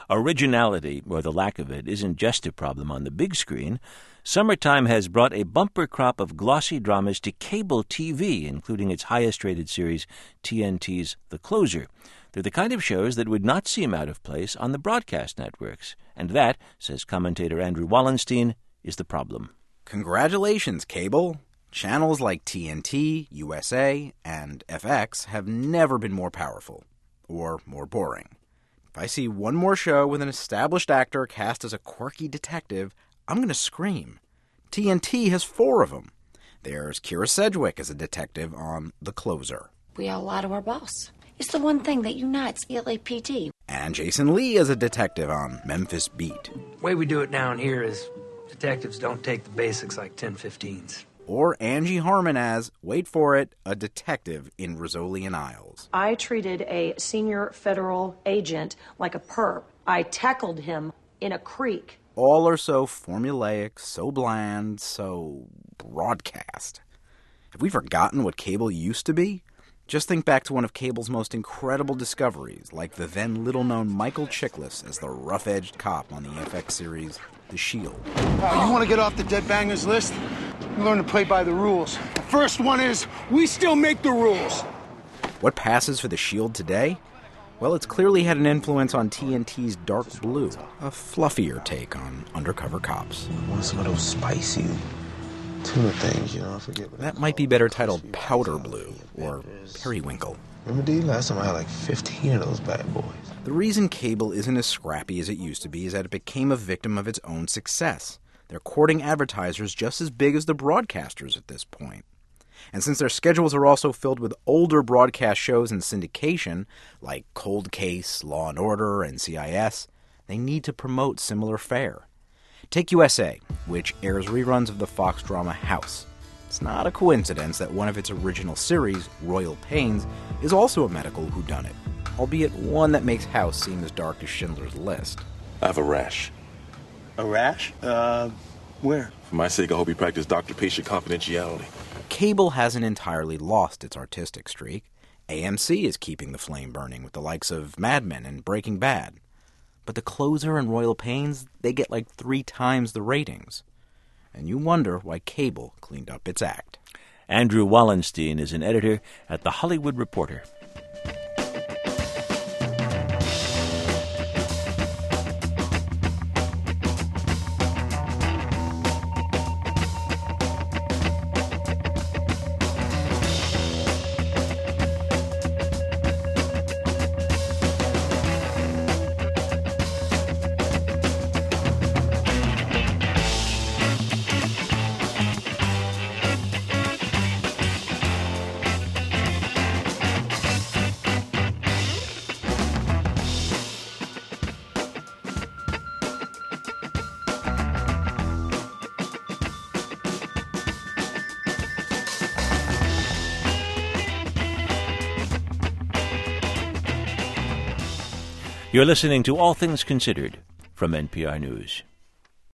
Originality, or the lack of it, isn't just a problem on the big screen. Summertime has brought a bumper crop of glossy dramas to cable TV, including its highest-rated series, TNT's The Closer. They're the kind of shows that would not seem out of place on the broadcast networks. And that, says commentator Andrew Wallenstein, is the problem. Congratulations, cable! Channels like TNT, USA, and FX have never been more powerful. Or more boring. If I see one more show with an established actor cast as a quirky detective, I'm going to scream. TNT has 4 of them. There's Kira Sedgwick as a detective on The Closer. We all lie to our boss. It's the one thing that unites LAPD. And Jason Lee as a detective on Memphis Beat. The way we do it down here is detectives don't take the basics like 10-15s. Or Angie Harmon as, wait for it, a detective in Rizzoli and Isles. I treated a senior federal agent like a perp. I tackled him in a creek. All are so formulaic, so bland, so broadcast. Have we forgotten what cable used to be? Just think back to one of cable's most incredible discoveries, like the then little-known Michael Chiklis as the rough-edged cop on the FX series The Shield. You want to get off the dead bangers list? You learn to play by the rules. The first one is, we still make the rules. What passes for The Shield today? Well, it's clearly had an influence on TNT's Dark Blue, a fluffier take on undercover cops. I want some of those spicy tuna things, I forget what that might be better titled Powder Blue, or Periwinkle. Remember, D, last time I had like 15 of those bad boys. The reason cable isn't as scrappy as it used to be is that it became a victim of its own success. They're courting advertisers just as big as the broadcasters at this point. And since their schedules are also filled with older broadcast shows in syndication, like Cold Case, Law & Order, and NCIS, they need to promote similar fare. Take USA, which airs reruns of the Fox drama House. It's not a coincidence that one of its original series, Royal Pains, is also a medical whodunit, albeit one that makes House seem as dark as Schindler's List. I have a rash. A rash? Where? For my sake, I hope you practice doctor-patient confidentiality. Cable hasn't entirely lost its artistic streak. AMC is keeping the flame burning with the likes of Mad Men and Breaking Bad. But The Closer and Royal Pains, they get like 3 times the ratings. And you wonder why cable cleaned up its act. Andrew Wallenstein is an editor at The Hollywood Reporter. You're listening to All Things Considered from NPR News.